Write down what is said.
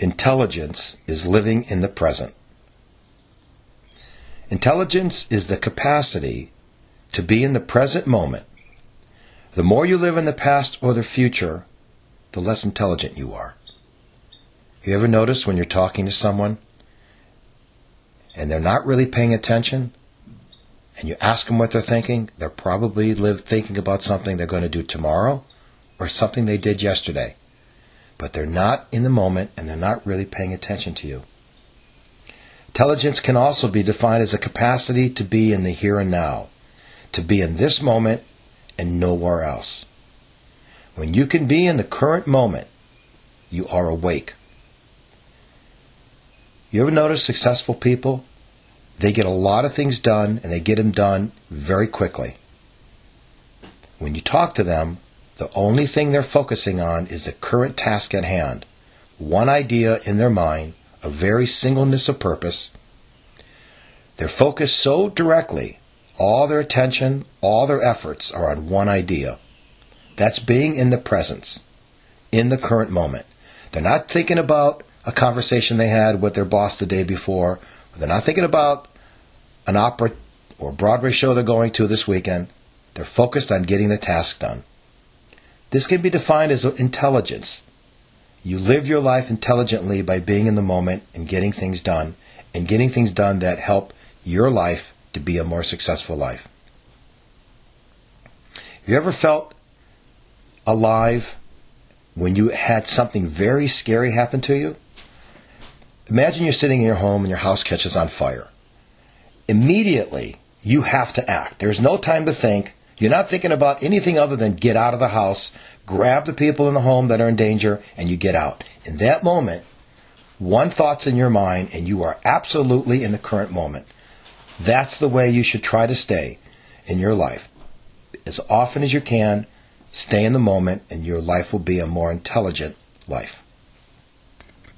Intelligence is living in the present. Intelligence is the capacity to be in the present moment. The more you live in the past or the future, the less intelligent you are. You ever notice when you're talking to someone and they're not really paying attention, and you ask them what they're thinking, they're probably thinking about something they're going to do tomorrow or something they did yesterday. But they're not in the moment and they're not really paying attention to you. Intelligence can also be defined as a capacity to be in the here and now, to be in this moment and nowhere else. When you can be in the current moment, you are awake. You ever notice successful people? They get a lot of things done, and they get them done very quickly. When you talk to them, the only thing they're focusing on is the current task at hand. One idea in their mind, a very singleness of purpose. They're focused so directly, all their attention, all their efforts are on one idea. That's being in the presence, in the current moment. They're not thinking about a conversation they had with their boss the day before. They're not thinking about an opera or Broadway show they're going to this weekend. They're focused on getting the task done. This can be defined as intelligence. You live your life intelligently by being in the moment and getting things done that help your life to be a more successful life. Have you ever felt alive when you had something very scary happen to you? Imagine you're sitting in your home and your house catches on fire. Immediately, you have to act. There's no time to think. You're not thinking about anything other than get out of the house, grab the people in the home that are in danger, and you get out. In that moment, one thought's in your mind, and you are absolutely in the current moment. That's the way you should try to stay in your life. As often as you can, stay in the moment, and your life will be a more intelligent life.